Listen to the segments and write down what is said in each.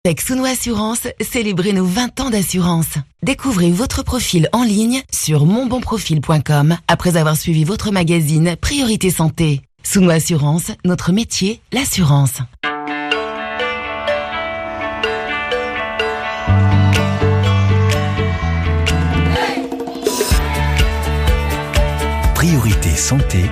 Avec Souno Assurance, célébrez nos 20 ans d'assurance. Découvrez votre profil en ligne sur monbonprofil.com après avoir suivi votre magazine Priorité Santé. Souno Assurance, notre métier, l'assurance. Priorité Santé.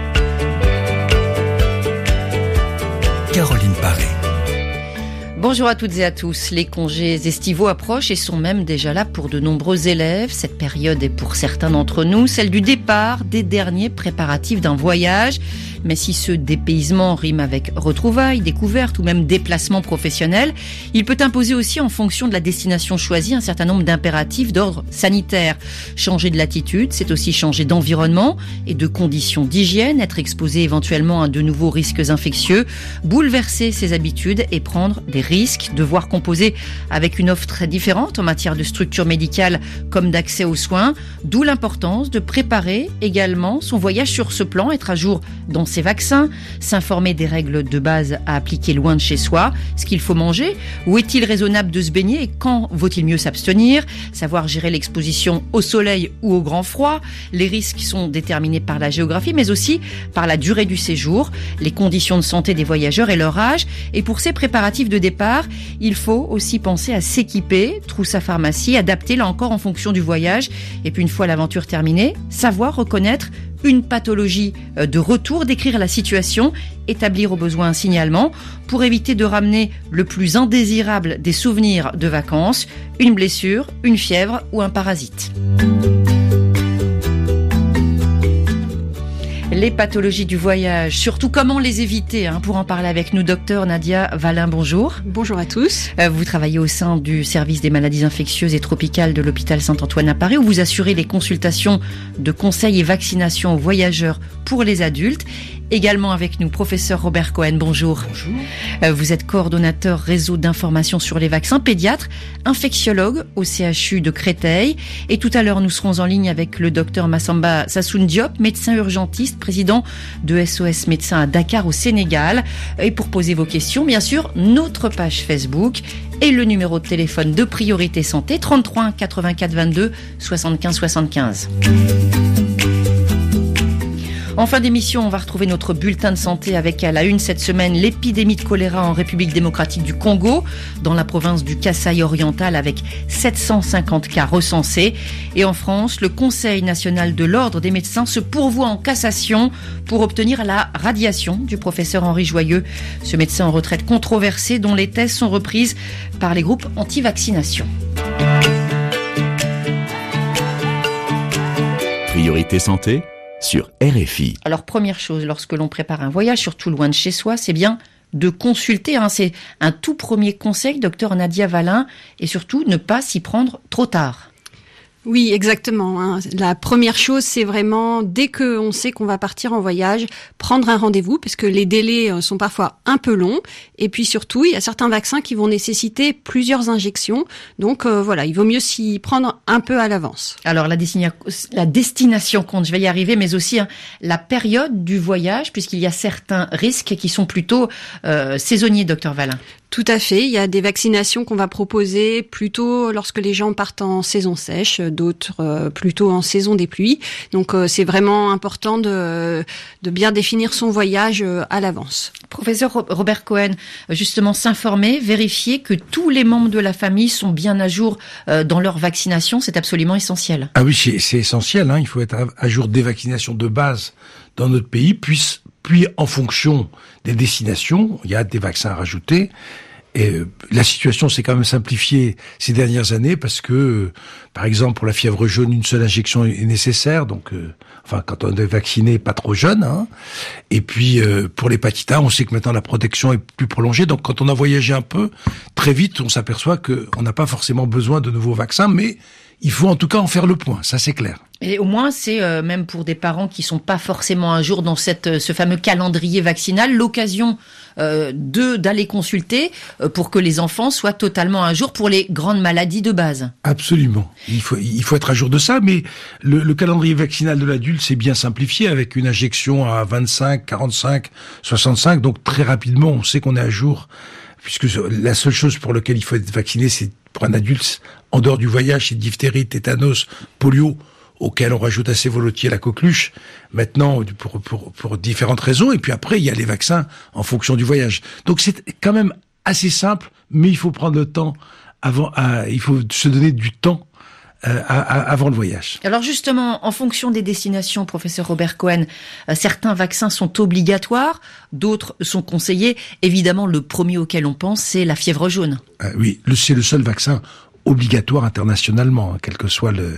Caroline Paré. Bonjour à toutes et à tous. Les congés estivaux approchent et sont même déjà là pour de nombreux élèves. Cette période est pour certains d'entre nous celle du départ des derniers préparatifs d'un voyage. Mais si ce dépaysement rime avec retrouvailles, découvertes ou même déplacement professionnel, il peut imposer aussi en fonction de la destination choisie un certain nombre d'impératifs d'ordre sanitaire. Changer de latitude, c'est aussi changer d'environnement et de conditions d'hygiène, être exposé éventuellement à de nouveaux risques infectieux, bouleverser ses habitudes et prendre des risques, devoir composer avec une offre très différente en matière de structure médicale comme d'accès aux soins, d'où l'importance de préparer également son voyage sur ce plan, être à jour dans ses vaccins, s'informer des règles de base à appliquer loin de chez soi, ce qu'il faut manger, où est-il raisonnable de se baigner et quand vaut-il mieux s'abstenir, savoir gérer l'exposition au soleil ou au grand froid. Les risques sont déterminés par la géographie mais aussi par la durée du séjour, les conditions de santé des voyageurs et leur âge. Et pour ces préparatifs de départ, il faut aussi penser à s'équiper, trousse à pharmacie, adapter là encore en fonction du voyage. Et puis une fois l'aventure terminée, savoir reconnaître une pathologie de retour, décrire la situation, établir au besoin un signalement pour éviter de ramener le plus indésirable des souvenirs de vacances, une blessure, une fièvre ou un parasite. Les pathologies du voyage, surtout comment les éviter, pour en parler avec nous, docteur Nadia Valin, bonjour. Bonjour à tous. Vous travaillez au sein du service des maladies infectieuses et tropicales de l'hôpital Saint-Antoine à Paris, où vous assurez les consultations de conseils et vaccinations aux voyageurs pour les adultes. Également avec nous, professeur Robert Cohen, bonjour. Bonjour. Vous êtes coordonnateur réseau d'information sur les vaccins, pédiatre, infectiologue au CHU de Créteil. Et tout à l'heure, nous serons en ligne avec le docteur Massamba Sassoune Diop, médecin urgentiste, président de SOS Médecins à Dakar au Sénégal. Et pour poser vos questions, bien sûr, notre page Facebook et le numéro de téléphone de Priorité Santé, 33 84 22 75 75. En fin d'émission, on va retrouver notre bulletin de santé avec à la une cette semaine l'épidémie de choléra en République démocratique du Congo, dans la province du Kasaï oriental avec 750 cas recensés. Et en France, le Conseil national de l'ordre des médecins se pourvoit en cassation pour obtenir la radiation du professeur Henri Joyeux, ce médecin en retraite controversé dont les thèses sont reprises par les groupes anti-vaccination. Priorité Santé sur RFI. Alors, première chose, lorsque l'on prépare un voyage, surtout loin de chez soi, c'est bien de consulter. C'est un tout premier conseil, docteur Nadia Valin, et surtout ne pas s'y prendre trop tard. Oui, exactement. La première chose, c'est vraiment, dès qu'on sait qu'on va partir en voyage, prendre un rendez-vous, parce que les délais sont parfois un peu longs. Et puis surtout, il y a certains vaccins qui vont nécessiter plusieurs injections. Donc il vaut mieux s'y prendre un peu à l'avance. Alors la destination compte, je vais y arriver, mais aussi la période du voyage, puisqu'il y a certains risques qui sont plutôt saisonniers, docteur Valin. Tout à fait. Il y a des vaccinations qu'on va proposer plutôt lorsque les gens partent en saison sèche, d'autres plutôt en saison des pluies. Donc c'est vraiment important de bien définir son voyage à l'avance. Professeur Robert Cohen, justement s'informer, vérifier que tous les membres de la famille sont bien à jour dans leur vaccination, c'est absolument essentiel. Ah oui, c'est essentiel. Il faut être à jour des vaccinations de base dans notre pays, puis en fonction des destinations, il y a des vaccins à rajouter. Et la situation s'est quand même simplifiée ces dernières années parce que, par exemple, pour la fièvre jaune, une seule injection est nécessaire. Donc, quand on est vacciné, pas trop jeune. Et puis, pour l'hépatite A, on sait que maintenant la protection est plus prolongée. Donc, quand on a voyagé un peu, très vite, on s'aperçoit qu'on n'a pas forcément besoin de nouveaux vaccins, mais il faut en tout cas en faire le point. Ça, c'est clair. Et au moins, c'est même pour des parents qui sont pas forcément à jour dans ce fameux calendrier vaccinal, l'occasion d'aller consulter pour que les enfants soient totalement à jour pour les grandes maladies de base. Absolument. Il faut être à jour de ça, mais le calendrier vaccinal de l'adulte, c'est bien simplifié avec une injection à 25, 45, 65. Donc très rapidement, on sait qu'on est à jour puisque la seule chose pour laquelle il faut être vacciné, c'est pour un adulte, en dehors du voyage, c'est diphtérie, tétanos, polio, auquel on rajoute assez volontiers la coqueluche, maintenant pour différentes raisons, et puis après il y a les vaccins en fonction du voyage. Donc c'est quand même assez simple, mais il faut prendre le temps il faut se donner du temps avant le voyage. Alors justement, en fonction des destinations, professeur Robert Cohen, certains vaccins sont obligatoires, d'autres sont conseillés. Évidemment, le premier auquel on pense, c'est la fièvre jaune. Oui, c'est le seul vaccin obligatoire internationalement, quel que soit le...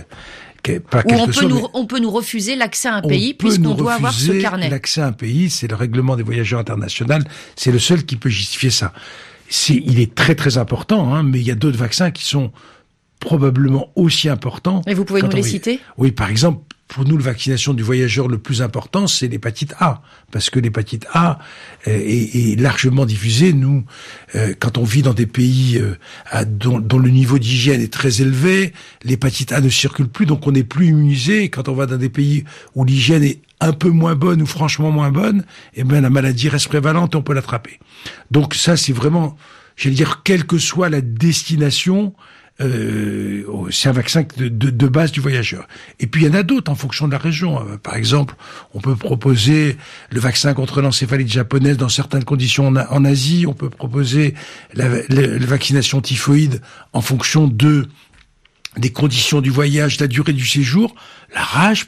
On peut nous refuser l'accès à un pays puisqu'on doit avoir ce carnet. L'accès à un pays, c'est le règlement des voyageurs internationaux, c'est le seul qui peut justifier ça. Il est très très important, mais il y a d'autres vaccins qui sont probablement aussi importants. Et vous pouvez nous les citer ? Oui, par exemple, pour nous, la vaccination du voyageur le plus important, c'est l'hépatite A. Parce que l'hépatite A est largement diffusée. Nous, quand on vit dans des pays dont le niveau d'hygiène est très élevé, l'hépatite A ne circule plus, donc on n'est plus immunisé. Quand on va dans des pays où l'hygiène est un peu moins bonne ou franchement moins bonne, la maladie reste prévalente et on peut l'attraper. Donc ça, c'est vraiment, j'allais dire, quelle que soit la destination, c'est un vaccin de base du voyageur. Et puis il y en a d'autres en fonction de la région. Par exemple, on peut proposer le vaccin contre l'encéphalite japonaise dans certaines conditions en Asie. On peut proposer la vaccination typhoïde en fonction des conditions du voyage, de la durée du séjour. La rage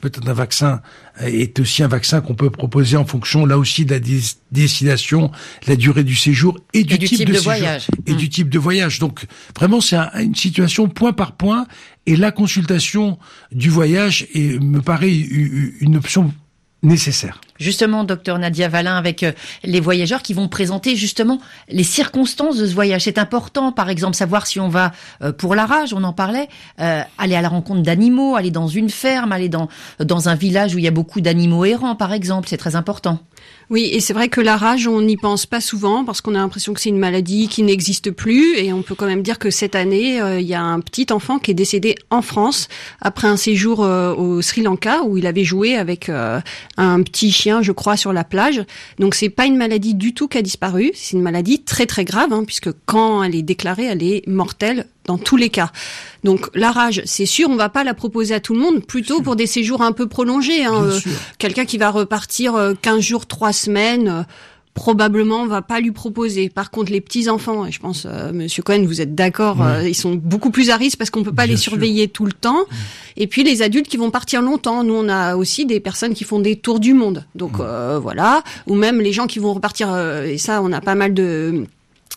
est aussi un vaccin qu'on peut proposer en fonction, là aussi, de la destination, de la durée du séjour et du type de voyage. Et du type de voyage. Donc, vraiment, c'est une situation point par point. Et la consultation du voyage me paraît une option nécessaire. Justement, docteur Nadia Valin, avec les voyageurs qui vont présenter justement les circonstances de ce voyage. C'est important, par exemple, savoir si on va pour la rage, on en parlait, aller à la rencontre d'animaux, aller dans une ferme, aller dans un village où il y a beaucoup d'animaux errants, par exemple. C'est très important. Oui, et c'est vrai que la rage, on n'y pense pas souvent parce qu'on a l'impression que c'est une maladie qui n'existe plus. Et on peut quand même dire que cette année, il y a un petit enfant qui est décédé en France après un séjour au Sri Lanka où il avait joué avec un petit chien, je crois, sur la plage. Donc c'est pas une maladie du tout qui a disparu. C'est une maladie très très grave, puisque quand elle est déclarée, elle est mortelle dans tous les cas. Donc la rage, c'est sûr, on va pas la proposer à tout le monde, plutôt pour des séjours un peu prolongés. Quelqu'un qui va repartir 15 jours, 3 semaines, probablement on va pas lui proposer. Par contre, les petits enfants, et je pense, Monsieur Cohen, vous êtes d'accord, ils sont beaucoup plus à risque parce qu'on peut pas les surveiller tout le temps. Et puis les adultes qui vont partir longtemps. Nous, on a aussi des personnes qui font des tours du monde. Donc voilà, ou même les gens qui vont repartir. Et ça, on a pas mal de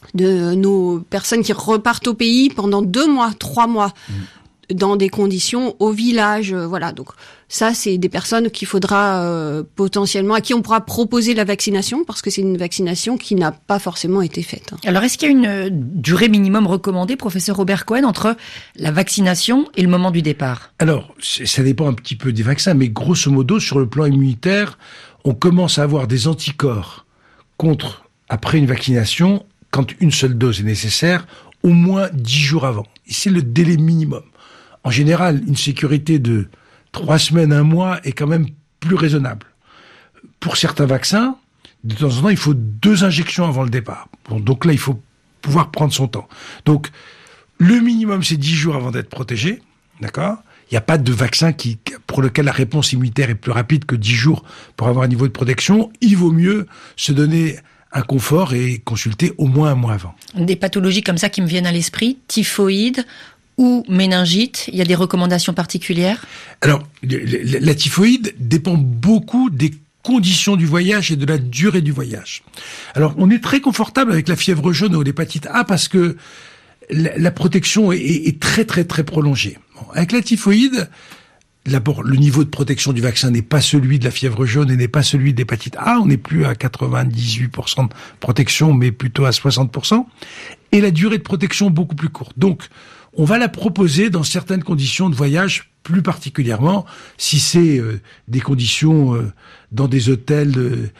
nos personnes qui repartent au pays pendant 2 mois, 3 mois, dans des conditions au village, voilà. Donc ça, c'est des personnes qu'il faudra potentiellement, à qui on pourra proposer la vaccination, parce que c'est une vaccination qui n'a pas forcément été faite. Alors, est-ce qu'il y a une durée minimum recommandée, professeur Robert Cohen, entre la vaccination et le moment du départ ? Alors, ça dépend un petit peu des vaccins, mais grosso modo, sur le plan immunitaire, on commence à avoir des anticorps après une vaccination, quand une seule dose est nécessaire, au moins 10 jours avant. Et c'est le délai minimum. En général, une sécurité de 3 semaines, 1 mois est quand même plus raisonnable. Pour certains vaccins, de temps en temps, il faut 2 injections avant le départ. Bon, donc là, il faut pouvoir prendre son temps. Donc, le minimum, c'est 10 jours avant d'être protégé. D'accord ? Il n'y a pas de vaccin pour lequel la réponse immunitaire est plus rapide que 10 jours pour avoir un niveau de protection. Il vaut mieux se donner un confort et consulter au moins 1 mois avant. Des pathologies comme ça qui me viennent à l'esprit, typhoïde ou méningite, il y a des recommandations particulières ? Alors, la typhoïde dépend beaucoup des conditions du voyage et de la durée du voyage. Alors, on est très confortable avec la fièvre jaune ou l'hépatite A parce que la protection est très très très prolongée. Bon, avec la typhoïde, d'abord, le niveau de protection du vaccin n'est pas celui de la fièvre jaune et n'est pas celui de l'hépatite A. On n'est plus à 98% de protection, mais plutôt à 60%. Et la durée de protection beaucoup plus courte. Donc, on va la proposer dans certaines conditions de voyage plus particulièrement si c'est des conditions dans des hôtels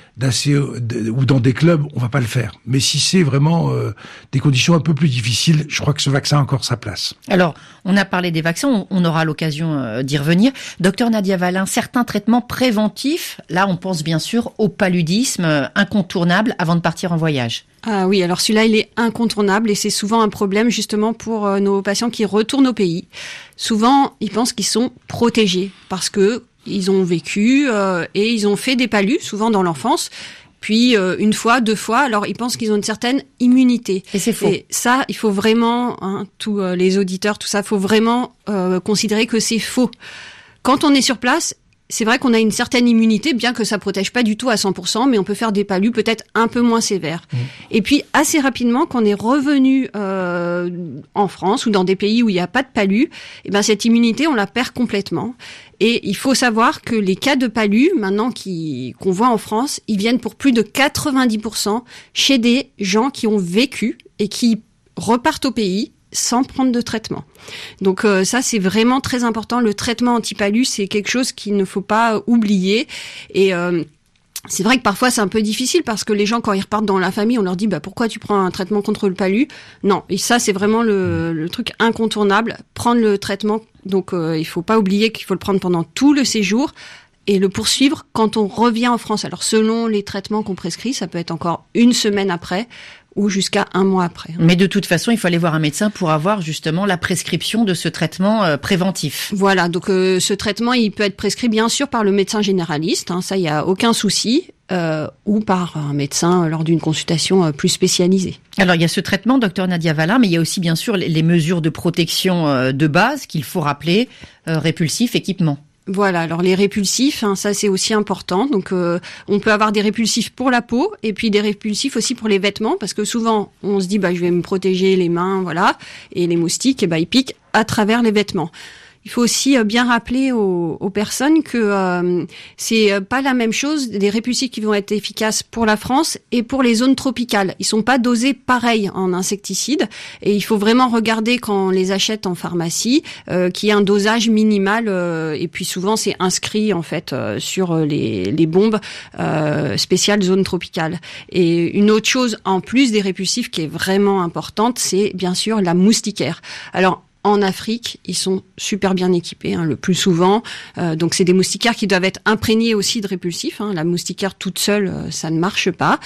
ou dans des clubs, on va pas le faire. Mais si c'est vraiment des conditions un peu plus difficiles, je crois que ce vaccin a encore sa place. Alors, on a parlé des vaccins, on aura l'occasion d'y revenir. Docteur Nadia Vallin, certains traitements préventifs, là on pense bien sûr au paludisme incontournable avant de partir en voyage. Ah oui, alors celui-là, il est incontournable et c'est souvent un problème justement pour nos patients qui retournent au pays. Souvent, ils pensent qu'ils sont protégés parce que ils ont vécu et ils ont fait des palus, souvent dans l'enfance. Puis une fois, 2 fois, alors ils pensent qu'ils ont une certaine immunité. Et c'est faux. Et ça, il faut vraiment, tous les auditeurs, tout ça, faut vraiment considérer que c'est faux. Quand on est sur place, c'est vrai qu'on a une certaine immunité, bien que ça protège pas du tout à 100%, mais on peut faire des palus peut-être un peu moins sévères. Et puis, assez rapidement, quand on est revenu en France ou dans des pays où il n'y a pas de palus, eh ben, cette immunité, on la perd complètement. Et il faut savoir que les cas de palus, maintenant qu'on voit en France, ils viennent pour plus de 90% chez des gens qui ont vécu et qui repartent au pays sans prendre de traitement. Donc ça, c'est vraiment très important. Le traitement anti-palus, c'est quelque chose qu'il ne faut pas oublier. Et c'est vrai que parfois, c'est un peu difficile parce que les gens, quand ils repartent dans la famille, on leur dit pourquoi tu prends un traitement contre le palus ? Non, et ça, c'est vraiment le truc incontournable. Prendre le traitement, donc il faut pas oublier qu'il faut le prendre pendant tout le séjour et le poursuivre quand on revient en France. Alors, selon les traitements qu'on prescrit, ça peut être encore 1 semaine après ou jusqu'à 1 mois après. Mais de toute façon, il faut aller voir un médecin pour avoir justement la prescription de ce traitement préventif. Voilà, donc ce traitement, il peut être prescrit bien sûr par le médecin généraliste, ça, il n'y a aucun souci, ou par un médecin lors d'une consultation plus spécialisée. Alors, il y a ce traitement, docteur Nadia Vallin, mais il y a aussi bien sûr les mesures de protection de base qu'il faut rappeler, répulsifs, équipements. Voilà, alors les répulsifs, ça c'est aussi important. Donc on peut avoir des répulsifs pour la peau et puis des répulsifs aussi pour les vêtements parce que souvent on se dit je vais me protéger les mains, voilà, et les moustiques ils piquent à travers les vêtements. Il faut aussi bien rappeler aux personnes que c'est pas la même chose des répulsifs qui vont être efficaces pour la France et pour les zones tropicales. Ils sont pas dosés pareil en insecticides et il faut vraiment regarder quand on les achète en pharmacie qu'il y ait un dosage minimal et puis souvent c'est inscrit en fait sur les bombes spéciales zone tropicale. Et une autre chose en plus des répulsifs qui est vraiment importante, c'est bien sûr la moustiquaire. Alors en Afrique, ils sont super bien équipés, le plus souvent. Donc, c'est des moustiquaires qui doivent être imprégnés aussi de répulsifs. La moustiquaire toute seule, ça ne marche pas.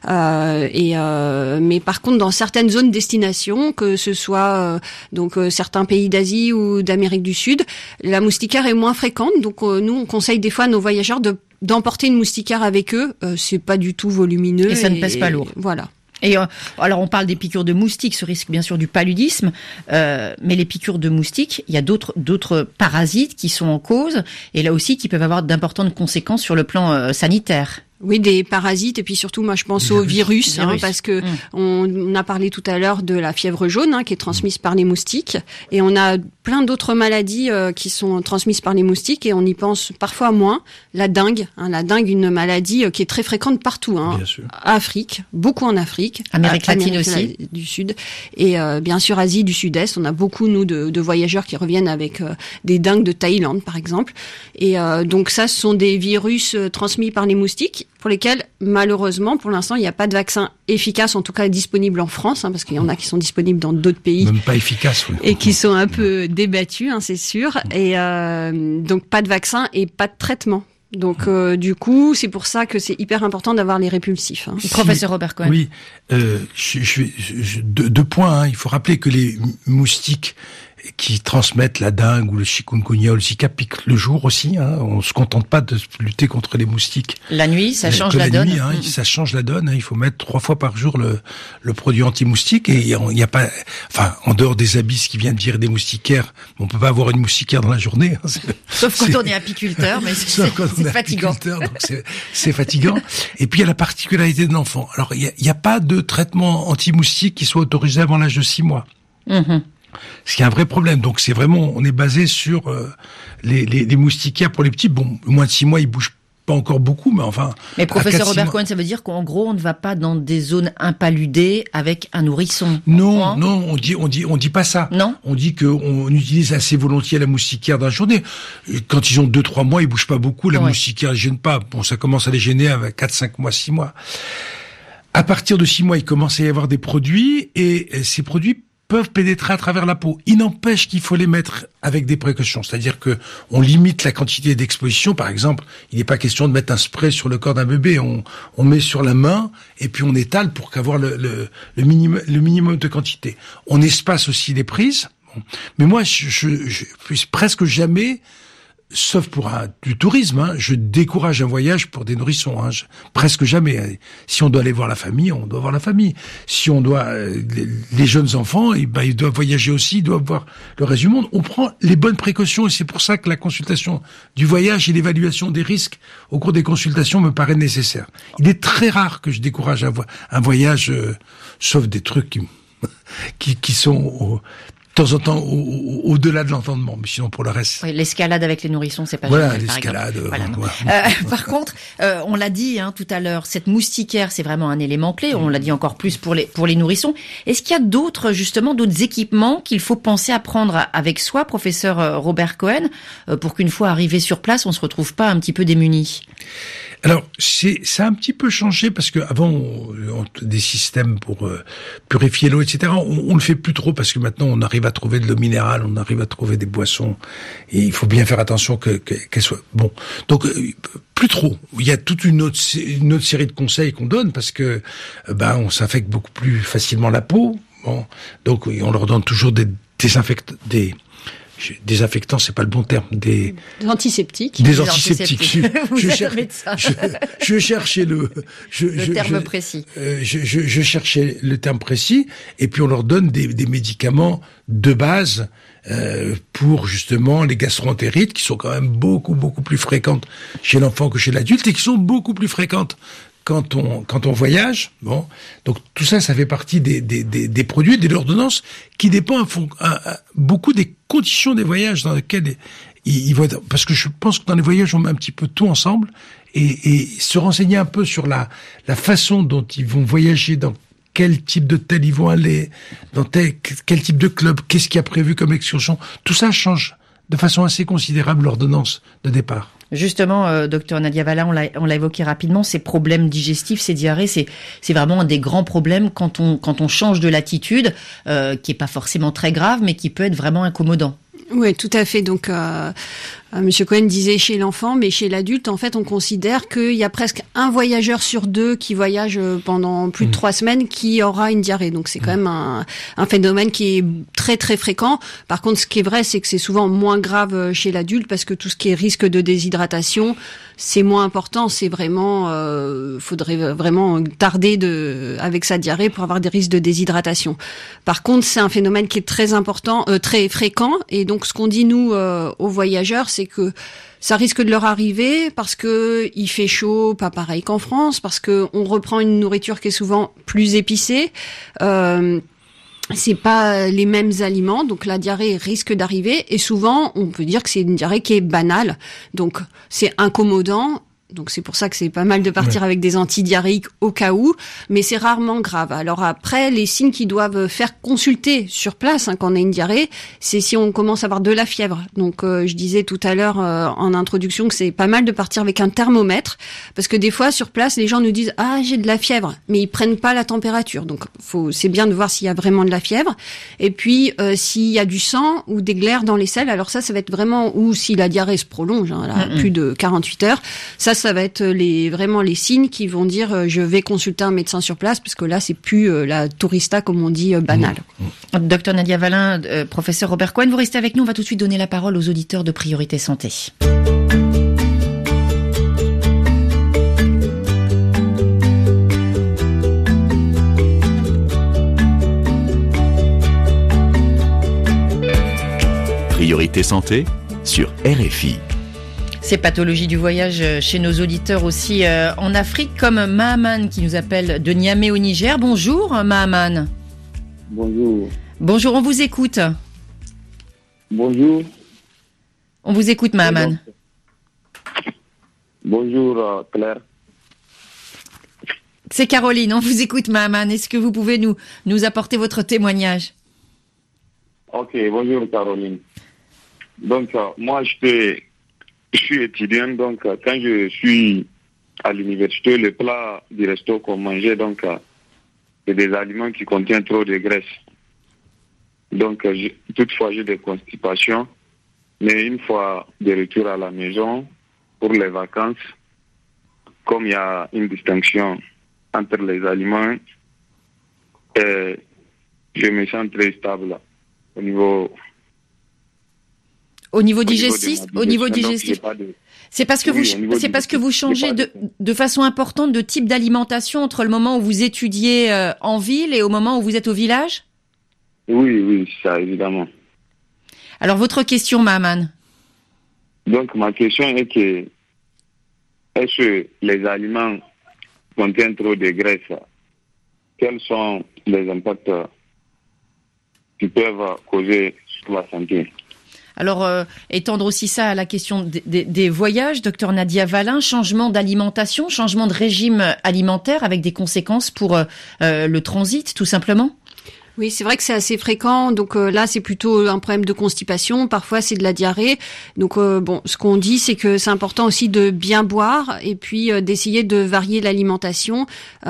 Mais par contre, dans certaines zones destination, que ce soit certains pays d'Asie ou d'Amérique du Sud, la moustiquaire est moins fréquente. Donc, nous, on conseille des fois à nos voyageurs d'emporter une moustiquaire avec eux. C'est pas du tout volumineux. Et ça ne pèse pas lourd. Voilà. Et alors on parle des piqûres de moustiques, ce risque bien sûr du paludisme, mais les piqûres de moustiques, il y a d'autres parasites qui sont en cause et là aussi qui peuvent avoir d'importantes conséquences sur le plan sanitaire. Oui, des parasites et puis surtout, moi je pense aux virus. Parce que on a parlé tout à l'heure de la fièvre jaune qui est transmise par les moustiques et on a plein d'autres maladies qui sont transmises par les moustiques et on y pense parfois moins. La dengue, une maladie qui est très fréquente partout. Bien sûr. Afrique, beaucoup en Afrique. Amérique latine aussi. Du Sud et bien sûr Asie du Sud-Est. On a beaucoup nous de voyageurs qui reviennent avec des dengues de Thaïlande par exemple. Et donc ça, ce sont des virus transmis par les moustiques pour lesquels, malheureusement, pour l'instant, il n'y a pas de vaccin efficace, en tout cas disponible en France, parce qu'il y en a qui sont disponibles dans d'autres pays. Même pas efficace, oui. Et qui sont un peu débattus, c'est sûr. Et donc, pas de vaccin et pas de traitement. Donc, du coup, c'est pour ça que c'est hyper important d'avoir les répulsifs. Professeur Robert Cohen. Oui, 2 points. Il faut rappeler que les moustiques qui transmettent la dengue ou le chikungunya ou le Zika piquent le jour aussi. On se contente pas de lutter contre les moustiques. La nuit, ça change la donne. Ça change la donne. Il faut mettre 3 fois par jour le produit anti-moustique et il y a pas, en dehors des abysses qui viennent tirer des moustiquaires, on peut pas avoir une moustiquaire dans la journée. Sauf quand on est apiculteur, mais c'est fatigant. Donc c'est fatigant. Et puis il y a la particularité de l'enfant. Alors il y a pas de traitement anti-moustique qui soit autorisé avant l'âge de 6 mois. Ce qui est un vrai problème. Donc c'est vraiment, on est basé sur les moustiquaires pour les petits. Bon, moins de 6 mois, ils bougent pas encore beaucoup, mais enfin. Mais professeur Robert Cohen, ça veut dire qu'en gros, on ne va pas dans des zones impaludées avec un nourrisson. Non, on dit pas ça. Non. On dit qu'on utilise assez volontiers la moustiquaire dans la journée. Quand ils ont 2-3 mois, ils bougent pas beaucoup, la moustiquaire ne gêne pas. Bon, ça commence à les gêner avec 4-5 mois, 6 mois. À partir de 6 mois, il commence à y avoir des produits, et ces produits peuvent pénétrer à travers la peau. Il n'empêche qu'il faut les mettre avec des précautions. C'est-à-dire que on limite la quantité d'exposition. Par exemple, il n'est pas question de mettre un spray sur le corps d'un bébé. On met sur la main et puis on étale pour qu'avoir le minimum de quantité. On espace aussi les prises. Mais moi, je presque jamais, sauf pour du tourisme, je décourage un voyage pour des nourrissons. Presque jamais. Si on doit aller voir la famille, on doit voir la famille. Si on doit les jeunes enfants, ils doivent voyager aussi, ils doivent voir le reste du monde. On prend les bonnes précautions, et c'est pour ça que la consultation du voyage et l'évaluation des risques au cours des consultations me paraît nécessaire. Il est très rare que je décourage un voyage, sauf des trucs qui sont de temps en temps au-delà de l'entendement, mais sinon pour le reste. Oui, l'escalade avec les nourrissons, c'est pas voilà, génial, l'escalade. Par contre, on l'a dit tout à l'heure, cette moustiquaire, c'est vraiment un élément clé. On l'a dit encore plus pour les nourrissons. Est-ce qu'il y a d'autres équipements qu'il faut penser à prendre avec soi, professeur Robert Cohen, pour qu'une fois arrivé sur place, on se retrouve pas un petit peu démuni? Alors, ça a un petit peu changé, parce que avant, des systèmes pour purifier l'eau, etc. On le fait plus trop, parce que maintenant on arrive à trouver de l'eau minérale, on arrive à trouver des boissons, et il faut bien faire attention qu'elles soient bon. Donc plus trop. Il y a toute une autre série de conseils qu'on donne, parce que on s'infecte beaucoup plus facilement la peau. Bon, donc on leur donne toujours des désinfectants, c'est pas le bon terme. Des antiseptiques. Des antiseptiques. Je cherchais le terme précis. Je cherchais le terme précis. Et puis on leur donne des médicaments de base pour justement les gastro-entérites, qui sont quand même beaucoup plus fréquentes chez l'enfant que chez l'adulte, et qui sont beaucoup plus fréquentes quand on voyage. Bon, donc tout ça fait partie des produits, des ordonnances qui dépendent beaucoup des conditions des voyages dans lesquels ils vont être. Parce que je pense que dans les voyages, on met un petit peu tout ensemble, et se renseigner un peu sur la façon dont ils vont voyager, dans quel type d'hôtel ils vont aller, dans quel type de club, qu'est-ce qu'il y a prévu comme excursion. Tout ça change de façon assez considérable l'ordonnance de départ. Justement, docteur Nadia Valla, on l'a évoqué rapidement, ces problèmes digestifs, ces diarrhées, c'est vraiment un des grands problèmes quand on change de latitude, qui est pas forcément très grave, mais qui peut être vraiment incommodant. Oui, tout à fait. Donc, Monsieur Cohen disait chez l'enfant, mais chez l'adulte, en fait, on considère qu'il y a presque un voyageur sur 2 qui voyage pendant plus de 3 semaines qui aura une diarrhée. Donc, c'est quand même un phénomène qui est très, très fréquent. Par contre, ce qui est vrai, c'est que c'est souvent moins grave chez l'adulte, parce que tout ce qui est risque de déshydratation, c'est moins important. C'est vraiment, faudrait vraiment tarder avec sa diarrhée pour avoir des risques de déshydratation. Par contre, c'est un phénomène qui est très important, très fréquent. Et donc, ce qu'on dit, nous, aux voyageurs, c'est que ça risque de leur arriver parce que il fait chaud, pas pareil qu'en France, parce que on reprend une nourriture qui est souvent plus épicée. C'est pas les mêmes aliments, donc la diarrhée risque d'arriver, et souvent on peut dire que c'est une diarrhée qui est banale, donc c'est incommodant. Donc c'est pour ça que c'est pas mal de partir avec des antidiarrhéiques au cas où, mais c'est rarement grave. Alors après, les signes qui doivent faire consulter sur place quand on a une diarrhée, c'est si on commence à avoir de la fièvre. Donc je disais tout à l'heure en introduction que c'est pas mal de partir avec un thermomètre, parce que des fois sur place, les gens nous disent « Ah, j'ai de la fièvre », mais ils prennent pas la température. Donc c'est bien de voir s'il y a vraiment de la fièvre. Et puis s'il y a du sang ou des glaires dans les selles, alors ça va être vraiment, ou si la diarrhée se prolonge, plus de 48 heures, ça va être vraiment les signes qui vont dire je vais consulter un médecin sur place, parce que là c'est plus la tourista comme on dit banale. Docteur Nadia Valla, professeur Robert Cohen, vous restez avec nous, on va tout de suite donner la parole aux auditeurs de Priorité Santé. Priorité Santé sur RFI. Ces pathologies du voyage chez nos auditeurs aussi en Afrique, comme Mahaman qui nous appelle de Niamey au Niger. Bonjour Mahaman. Bonjour. Bonjour, on vous écoute. Bonjour. On vous écoute Mahaman. Bonjour Claire. C'est Caroline, on vous écoute Mahaman. Est-ce que vous pouvez nous apporter votre témoignage? Ok, bonjour Caroline. Donc moi je suis étudiant, donc quand je suis à l'université, le plat du resto qu'on mangeait, donc c'est des aliments qui contiennent trop de graisse. Donc toutefois j'ai des constipations, mais une fois de retour à la maison pour les vacances, comme il y a une distinction entre les aliments, je me sens très stable au niveau digestif. Au niveau digestif. C'est parce que vous changez de façon importante de type d'alimentation entre le moment où vous étudiez en ville et au moment où vous êtes au village? Oui, ça évidemment. Alors votre question, Mahaman? Donc ma question est que est-ce que les aliments contiennent trop de graisse? Quels sont les impacts qui peuvent causer sur la santé? Alors, étendre aussi ça à la question des voyages, docteur Nadia Valin, changement d'alimentation, changement de régime alimentaire avec des conséquences pour le transit, tout simplement? Oui, c'est vrai que c'est assez fréquent. Donc là, c'est plutôt un problème de constipation. Parfois, c'est de la diarrhée. Donc ce qu'on dit, c'est que c'est important aussi de bien boire et puis d'essayer de varier l'alimentation.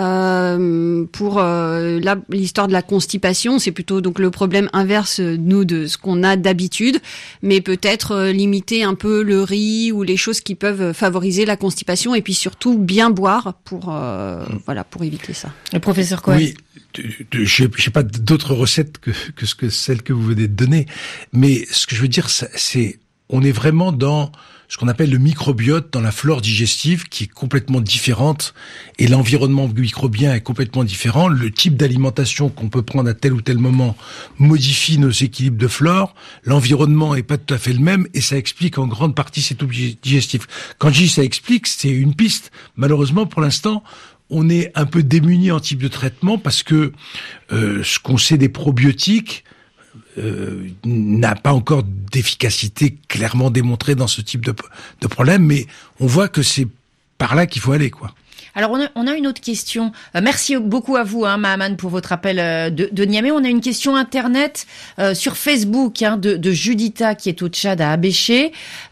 Pour là, l'histoire de la constipation, c'est plutôt donc le problème inverse nous de ce qu'on a d'habitude, mais peut-être limiter un peu le riz ou les choses qui peuvent favoriser la constipation et puis surtout bien boire pour pour éviter ça. Le professeur Cohen. Oui. J'ai pas d'autres recettes que celle que vous venez de donner, mais ce que je veux dire, c'est on est vraiment dans ce qu'on appelle le microbiote, dans la flore digestive qui est complètement différente et l'environnement microbien est complètement différent. Le type d'alimentation qu'on peut prendre à tel ou tel moment modifie nos équilibres de flore. L'environnement est pas tout à fait le même et ça explique en grande partie ces troubles digestifs. Quand je dis ça explique, c'est une piste. Malheureusement, pour l'instant, on est un peu démuni en type de traitement parce que ce qu'on sait des probiotiques n'a pas encore d'efficacité clairement démontrée dans ce type de problème, mais on voit que c'est par là qu'il faut aller, quoi. Alors on a une autre question. Merci beaucoup à vous, Mahaman, pour votre appel de Niamey. On a une question internet sur Facebook de Judita qui est au Tchad à Abéché,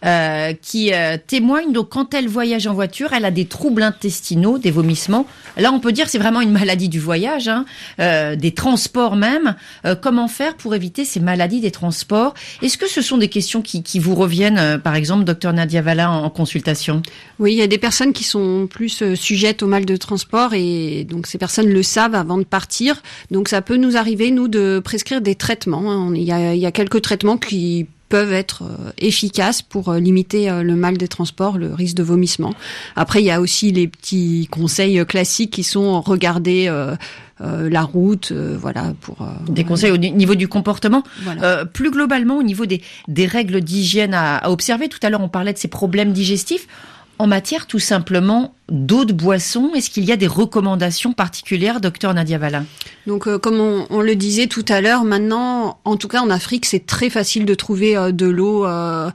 qui témoigne. Donc quand elle voyage en voiture, elle a des troubles intestinaux, des vomissements. Là, on peut dire que c'est vraiment une maladie du voyage, des transports même. Comment faire pour éviter ces maladies des transports? Est-ce que ce sont des questions qui vous reviennent, par exemple, docteur Nadia Valin, en consultation? Oui, il y a des personnes qui sont plus sujettes au mal de transport et donc ces personnes le savent avant de partir. Donc ça peut nous arriver, nous, de prescrire des traitements. Il y a quelques traitements qui peuvent être efficaces pour limiter le mal des transports, le risque de vomissement. Après, il y a aussi les petits conseils classiques qui sont regarder la route, pour des conseils au niveau du comportement. Voilà. Plus globalement, au niveau des règles d'hygiène à observer. Tout à l'heure, on parlait de ces problèmes digestifs. En matière tout simplement d'eau de boisson, est-ce qu'il y a des recommandations particulières, docteur Nadia Valin? Donc comme on le disait tout à l'heure, maintenant, en tout cas en Afrique, c'est très facile de trouver de l'eau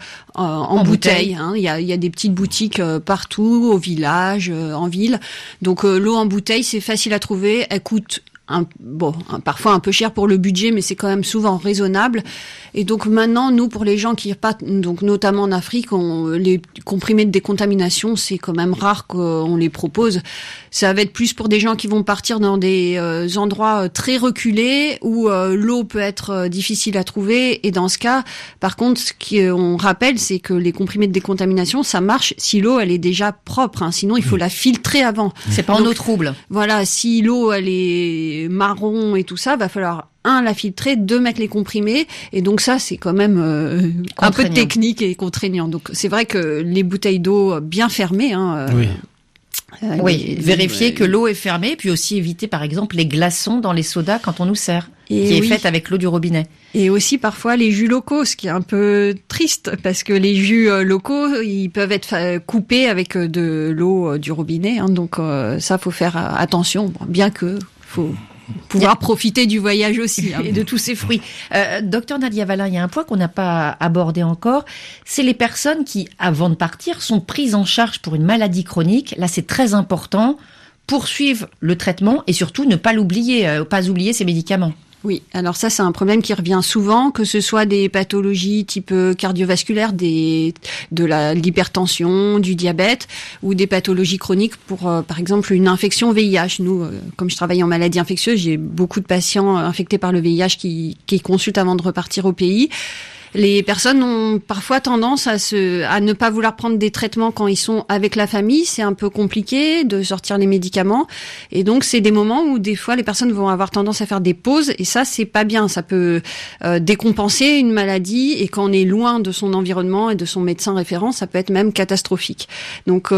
en bouteille. Il y a des petites boutiques partout, au village, en ville. Donc l'eau en bouteille, c'est facile à trouver. Elle coûte parfois un peu cher pour le budget, mais c'est quand même souvent raisonnable. Et donc maintenant, nous, pour les gens qui repartent, donc notamment en Afrique, les comprimés de décontamination, c'est quand même rare qu'on les propose. Ça va être plus pour des gens qui vont partir dans des endroits très reculés où l'eau peut être difficile à trouver. Et dans ce cas, par contre, ce qu'on rappelle, c'est que les comprimés de décontamination, ça marche si l'eau elle est déjà propre. Sinon, il faut la filtrer avant. C'est pas en eau trouble. Voilà, si l'eau elle est marron et tout ça, va falloir la filtrer, 2 mettre les comprimés, et donc ça c'est quand même un peu technique et contraignant. Donc c'est vrai que les bouteilles d'eau bien fermées. Vérifier que l'eau est fermée, puis aussi éviter par exemple les glaçons dans les sodas quand on nous sert, qui est faite avec l'eau du robinet. Et aussi parfois les jus locaux, ce qui est un peu triste parce que les jus locaux ils peuvent être coupés avec de l'eau du robinet, donc ça faut faire attention, bien que faut pouvoir profiter du voyage aussi. Et de tous ces fruits. Docteur Nadia Valin, il y a un point qu'on n'a pas abordé encore, c'est les personnes qui, avant de partir, sont prises en charge pour une maladie chronique. Là, c'est très important. Poursuivre le traitement et surtout ne pas l'oublier, pas oublier ces médicaments. Oui, alors ça c'est un problème qui revient souvent, que ce soit des pathologies type cardiovasculaires, de l'hypertension, du diabète ou des pathologies chroniques pour par exemple une infection VIH. Nous, comme je travaille en maladie infectieuse, j'ai beaucoup de patients infectés par le VIH qui consultent avant de repartir au pays. Les personnes ont parfois tendance à ne pas vouloir prendre des traitements quand ils sont avec la famille. C'est un peu compliqué de sortir les médicaments. Et donc, c'est des moments où des fois, les personnes vont avoir tendance à faire des pauses. Et ça, c'est pas bien. Ça peut décompenser une maladie. Et quand on est loin de son environnement et de son médecin référent, ça peut être même catastrophique. Donc,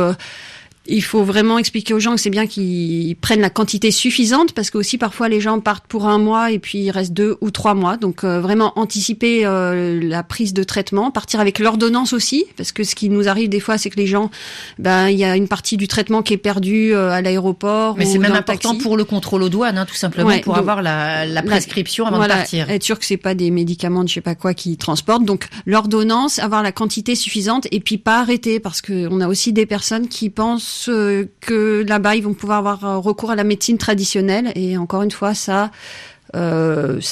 il faut vraiment expliquer aux gens que c'est bien qu'ils prennent la quantité suffisante parce que aussi parfois les gens partent pour 1 mois et puis il reste 2 ou 3 mois. Donc vraiment anticiper la prise de traitement, partir avec l'ordonnance aussi parce que ce qui nous arrive des fois c'est que les gens, il y a une partie du traitement qui est perdue à l'aéroport. Mais c'est même important pour le contrôle aux douanes, tout simplement pour avoir la prescription avant de partir. Être sûr que c'est pas des médicaments de je sais pas quoi qui transportent. Donc l'ordonnance, avoir la quantité suffisante et puis pas arrêter parce que on a aussi des personnes qui pensent que là-bas ils vont pouvoir avoir recours à la médecine traditionnelle et encore une fois ça n'est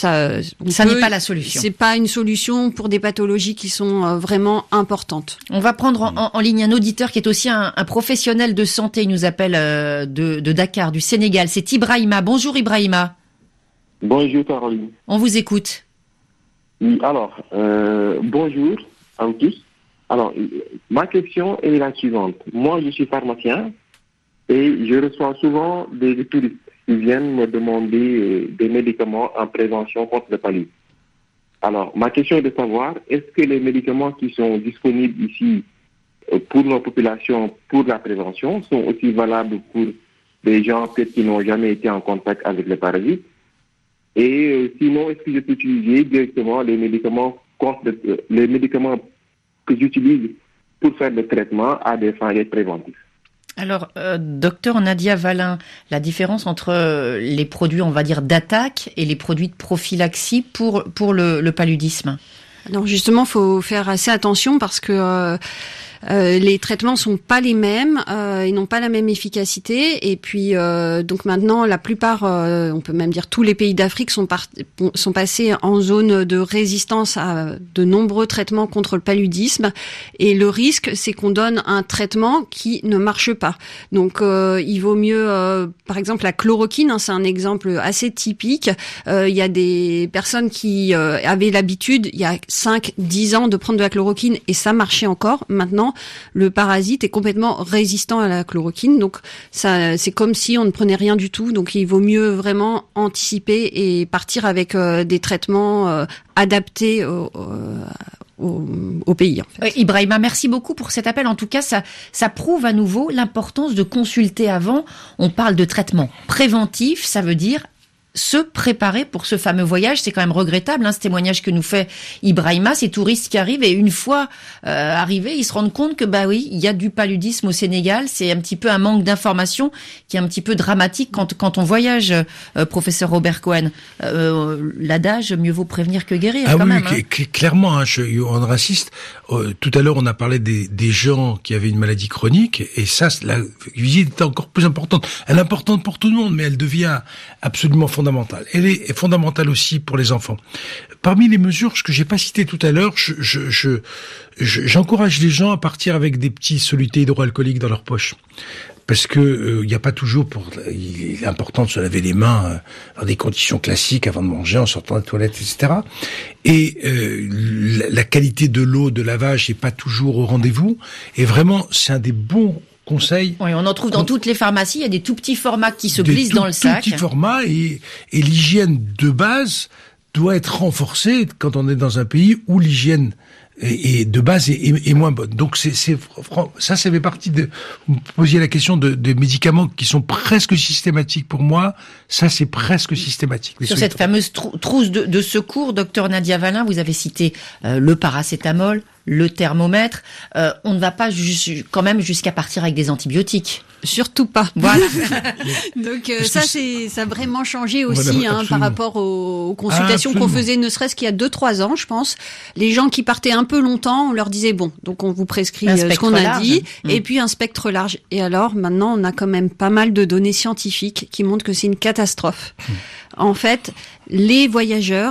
pas la solution. C'est pas une solution pour des pathologies qui sont vraiment importantes. On va prendre en ligne un auditeur qui est aussi un professionnel de santé. Il nous appelle de Dakar, du Sénégal. C'est Ibrahima. Bonjour Ibrahima. Bonjour Caroline. On vous écoute. Oui, alors bonjour à vous tous. Alors, ma question est la suivante. Moi, je suis pharmacien et je reçois souvent des touristes qui viennent me demander des médicaments en prévention contre le paludisme. Alors, ma question est de savoir, est-ce que les médicaments qui sont disponibles ici pour nos populations pour la prévention sont aussi valables pour des gens peut-être qui n'ont jamais été en contact avec les parasites? Et sinon, est-ce que je peux utiliser directement les médicaments que j'utilise pour faire le traitement à des fins préventives? Alors, docteur Nadia Valin, la différence entre les produits, on va dire, d'attaque et les produits de prophylaxie pour le paludisme? Alors justement, faut faire assez attention parce que les traitements sont pas les mêmes, ils n'ont pas la même efficacité et puis donc maintenant la plupart, on peut même dire tous les pays d'Afrique sont passés en zone de résistance à de nombreux traitements contre le paludisme et le risque c'est qu'on donne un traitement qui ne marche pas. Donc il vaut mieux par exemple la chloroquine, c'est un exemple assez typique. Il y a des personnes qui avaient l'habitude il y a 5-10 ans de prendre de la chloroquine et ça marchait encore. Maintenant le parasite est complètement résistant à la chloroquine, donc ça, c'est comme si on ne prenait rien du tout. Donc il vaut mieux vraiment anticiper et partir avec des traitements adaptés au pays. En fait. Ibrahima, merci beaucoup pour cet appel. En tout cas, ça prouve à nouveau l'importance de consulter avant. On parle de traitement préventif, ça veut dire se préparer pour ce fameux voyage. C'est quand même regrettable, ce témoignage que nous fait Ibrahima, ces touristes qui arrivent et une fois arrivés, ils se rendent compte que oui, il y a du paludisme au Sénégal. C'est un petit peu un manque d'information qui est un petit peu dramatique quand on voyage, professeur Robert Cohen. L'adage, mieux vaut prévenir que guérir. Ah quand oui, même, clairement, on insiste. Tout à l'heure, on a parlé des gens qui avaient une maladie chronique et ça, la visite est encore plus importante. Elle est importante pour tout le monde, mais elle devient absolument fondamentale. Elle est fondamentale aussi pour les enfants. Parmi les mesures que j'ai pas citées tout à l'heure, j'encourage les gens à partir avec des petits solutés hydroalcooliques dans leur poche. Parce que il y a pas toujours il est important de se laver les mains dans des conditions classiques avant de manger, en sortant des toilettes, etc. Et la qualité de l'eau de lavage est pas toujours au rendez-vous. Et vraiment, c'est un des bons conseils. Oui, on en trouve dans toutes les pharmacies. Il y a des tout petits formats qui se glissent dans le sac. Tout petits formats et l'hygiène de base doit être renforcée quand on est dans un pays où l'hygiène et de base est moins bonne. Donc ça fait partie de, vous me posiez la question de médicaments qui sont presque systématiques pour moi. Ça, c'est presque systématique. Sur cette fameuse trousse de secours, docteur Nadia Valin, vous avez cité le paracétamol, le thermomètre. On ne va pas quand même jusqu'à partir avec des antibiotiques. Surtout pas. Voilà. Donc ça a vraiment changé aussi par rapport aux consultations qu'on faisait, ne serait-ce qu'il y a 2-3 ans, je pense. Les gens qui partaient un peu longtemps, on leur disait bon, donc on vous prescrit ce qu'on a dit, et puis un spectre large. Et alors maintenant, on a quand même pas mal de données scientifiques qui montrent que c'est une catastrophe. En fait, les voyageurs,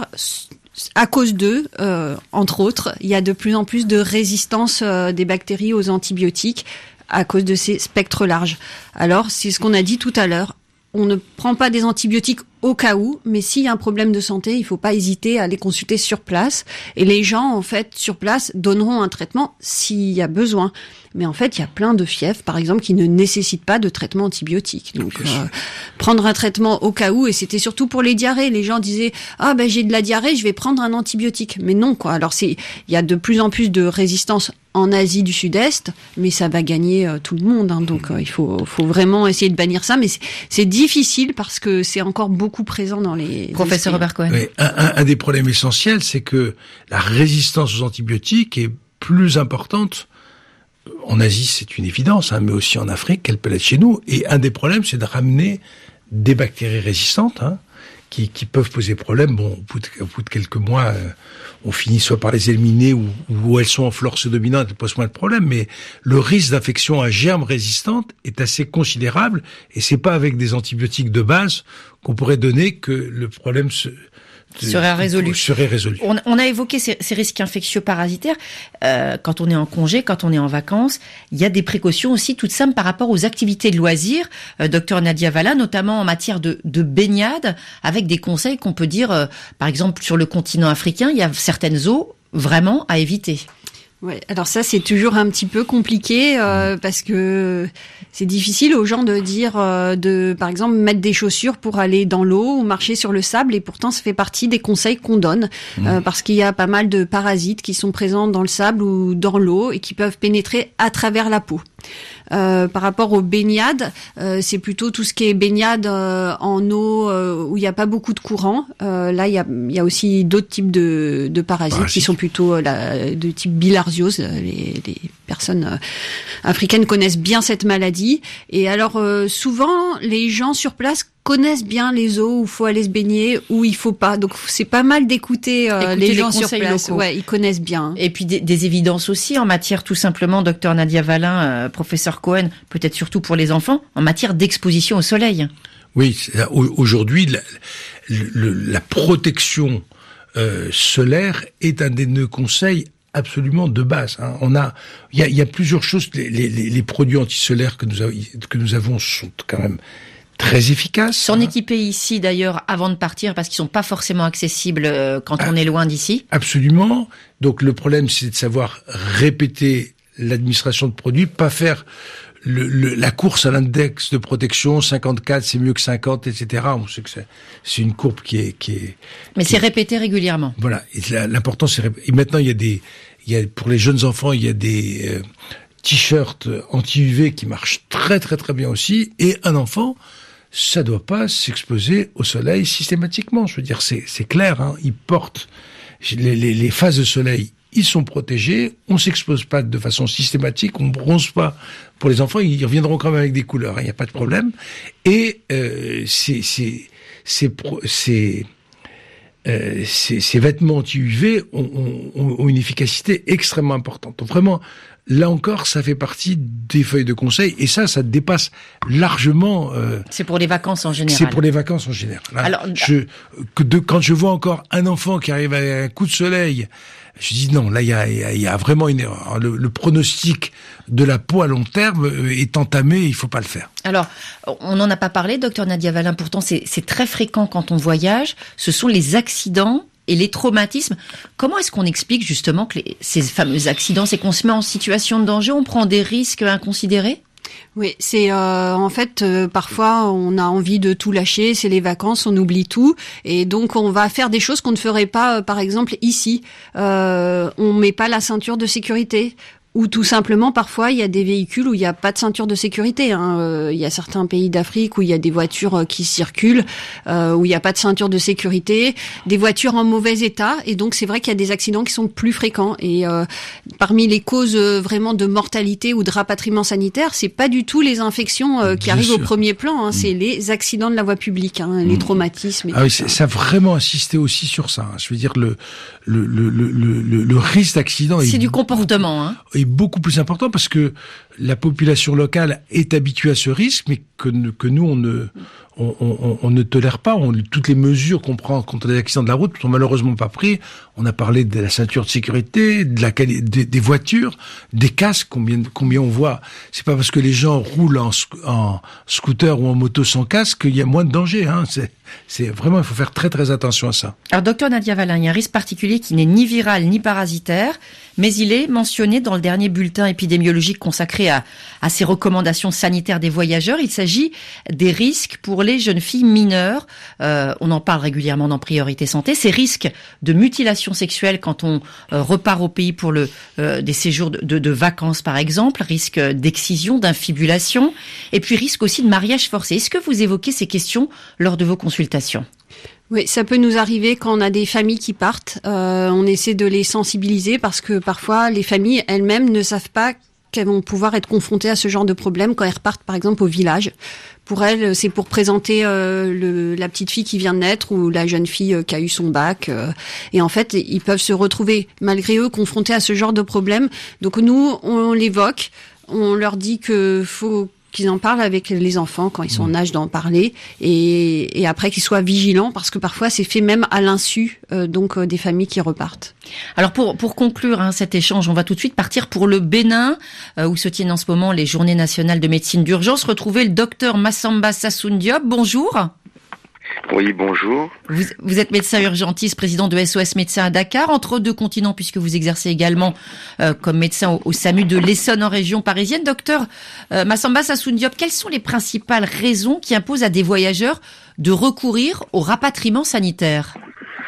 à cause d'eux, entre autres, il y a de plus en plus de résistance des bactéries aux antibiotiques à cause de ces spectres larges. Alors, c'est ce qu'on a dit tout à l'heure. On ne prend pas des antibiotiques au cas où, mais s'il y a un problème de santé, il ne faut pas hésiter à les consulter sur place. Et les gens, en fait, sur place, donneront un traitement s'il y a besoin. Mais en fait, il y a plein de fièvres, par exemple, qui ne nécessitent pas de traitement antibiotique. Donc, prendre un traitement au cas où, et c'était surtout pour les diarrhées. Les gens disaient, j'ai de la diarrhée, je vais prendre un antibiotique. Mais non, quoi. Alors, il y a de plus en plus de résistance en Asie du Sud-Est, mais ça va gagner tout le monde. Hein. Donc, il faut vraiment essayer de bannir ça. Mais c'est difficile parce que c'est encore beaucoup présent dans les... Professeur Robert Cohen. Oui, un des problèmes essentiels, c'est que la résistance aux antibiotiques est plus importante. En Asie, c'est une évidence, mais aussi en Afrique, qu'elle peut l'être chez nous. Et un des problèmes, c'est de ramener des bactéries résistantes, qui peuvent poser problème. Bon, au bout de quelques mois, on finit soit par les éliminer ou elles sont en flore dominante, elles posent moins de problèmes. Mais le risque d'infection à germes résistantes est assez considérable, et c'est pas avec des antibiotiques de base qu'on pourrait donner que le problème serait résolu. On a évoqué ces risques infectieux parasitaires. Quand on est en congé, quand on est en vacances, il y a des précautions aussi toutes simples par rapport aux activités de loisirs. Docteur Nadia Valin, notamment en matière de baignade, avec des conseils qu'on peut dire, par exemple sur le continent africain, il y a certaines eaux vraiment à éviter. Ouais, alors ça c'est toujours un petit peu compliqué parce que c'est difficile aux gens de dire par exemple mettre des chaussures pour aller dans l'eau ou marcher sur le sable, et pourtant ça fait partie des conseils qu'on donne parce qu'il y a pas mal de parasites qui sont présents dans le sable ou dans l'eau et qui peuvent pénétrer à travers la peau. Par rapport aux baignades, c'est plutôt tout ce qui est baignade en eau où il n'y a pas beaucoup de courant. Là, il y a aussi d'autres types de parasites qui sont plutôt de type bilharziose. Les personnes africaines connaissent bien cette maladie. Et alors, souvent, les gens sur place connaissent bien les eaux où il faut aller se baigner, où il faut pas. Donc c'est pas mal d'écouter les gens sur place. Locaux. Ouais, ils connaissent bien. Et puis des évidences aussi en matière, tout simplement, docteur Nadia Valin, professeur Cohen, peut-être surtout pour les enfants, en matière d'exposition au soleil. Oui, aujourd'hui, la protection solaire est un des conseils absolument de base. Il y a plusieurs choses. Les produits antisolaires que nous avons sont quand même très efficaces. S'en équiper ici d'ailleurs avant de partir, parce qu'ils sont pas forcément accessibles quand on est loin d'ici. Absolument. Donc le problème, c'est de savoir répéter l'administration de produits, pas faire la course à l'index de protection, 54 c'est mieux que 50, etc. On sait que c'est une courbe qui est mais c'est répété régulièrement. Voilà. Et l'important, et maintenant il y a pour les jeunes enfants, il y a des t-shirts anti-UV qui marchent très très très bien aussi. Et un enfant, ça doit pas s'exposer au soleil systématiquement. Je veux dire, c'est clair. Ils portent les phases de soleil. Ils sont protégés, on s'expose pas de façon systématique, on bronze pas. Pour les enfants, ils reviendront quand même avec des couleurs, il n'y a pas de problème. Et ces vêtements anti-UV ont une efficacité extrêmement importante. Donc vraiment, là encore, ça fait partie des feuilles de conseil, et ça dépasse largement. C'est pour les vacances en général. C'est pour les vacances en général. Alors, quand je vois encore un enfant qui arrive à un coup de soleil, je dis non, là il y a vraiment une erreur. Le pronostic de la peau à long terme est entamé, il faut pas le faire. Alors, on n'en a pas parlé, docteur Nadia Valin, pourtant c'est très fréquent quand on voyage, ce sont les accidents et les traumatismes. Comment est-ce qu'on explique justement que ces fameux accidents, c'est qu'on se met en situation de danger, on prend des risques inconsidérés ? Oui, c'est en fait parfois on a envie de tout lâcher, c'est les vacances, on oublie tout et donc on va faire des choses qu'on ne ferait pas par exemple ici. On met pas la ceinture de sécurité. Ou tout simplement, parfois, il y a des véhicules où il n'y a pas de ceinture de sécurité. Il y a certains pays d'Afrique où il y a des voitures qui circulent, où il n'y a pas de ceinture de sécurité, des voitures en mauvais état. Et donc, c'est vrai qu'il y a des accidents qui sont plus fréquents. Et parmi les causes vraiment de mortalité ou de rapatriement sanitaire, c'est pas du tout les infections qui arrivent au premier plan. C'est les accidents de la voie publique, les traumatismes. Ah oui, ça a vraiment insisté aussi sur ça. Je veux dire, le risque d'accident c'est du comportement, est beaucoup plus important parce que la population locale est habituée à ce risque, mais que nous on ne tolère pas. Toutes les mesures qu'on prend contre les accidents de la route ne sont malheureusement pas prises. On a parlé de la ceinture de sécurité, de la qualité des voitures, des casques. Combien on voit. C'est pas parce que les gens roulent en scooter ou en moto sans casque qu'il y a moins de danger. C'est vraiment, il faut faire très très attention à ça. Alors, docteur Nadia Valin, il y a un risque particulier qui n'est ni viral ni parasitaire, mais il est mentionné dans le dernier bulletin épidémiologique consacré à ces recommandations sanitaires des voyageurs. Il s'agit des risques pour les jeunes filles mineures. On en parle régulièrement dans Priorité Santé. Ces risques de mutilation sexuelle quand on repart au pays pour des séjours de vacances, par exemple, risque d'excision, d'infibulation, et puis risque aussi de mariage forcé. Est-ce que vous évoquez ces questions lors de vos consultations ? Oui, ça peut nous arriver quand on a des familles qui partent. On essaie de les sensibiliser parce que parfois les familles elles-mêmes ne savent pas qu'elles vont pouvoir être confrontées à ce genre de problème quand elles repartent par exemple au village. Pour elles, c'est pour présenter la petite fille qui vient de naître ou la jeune fille qui a eu son bac. Et en fait, ils peuvent se retrouver malgré eux confrontés à ce genre de problème. Donc nous, on l'évoque, on leur dit que faut qu'ils en parlent avec les enfants quand ils sont en âge d'en parler et après qu'ils soient vigilants parce que parfois c'est fait même à l'insu des familles qui repartent. Alors pour conclure cet échange, on va tout de suite partir pour le Bénin où se tiennent en ce moment les Journées nationales de médecine d'urgence. Retrouver le docteur Massamba Sassoune Diop. Bonjour. Oui, bonjour. Vous êtes médecin urgentiste, président de SOS Médecins à Dakar, entre deux continents, puisque vous exercez également comme médecin au SAMU de l'Essonne en région parisienne. Docteur Massamba Sassoune Diop, quelles sont les principales raisons qui imposent à des voyageurs de recourir au rapatriement sanitaire ?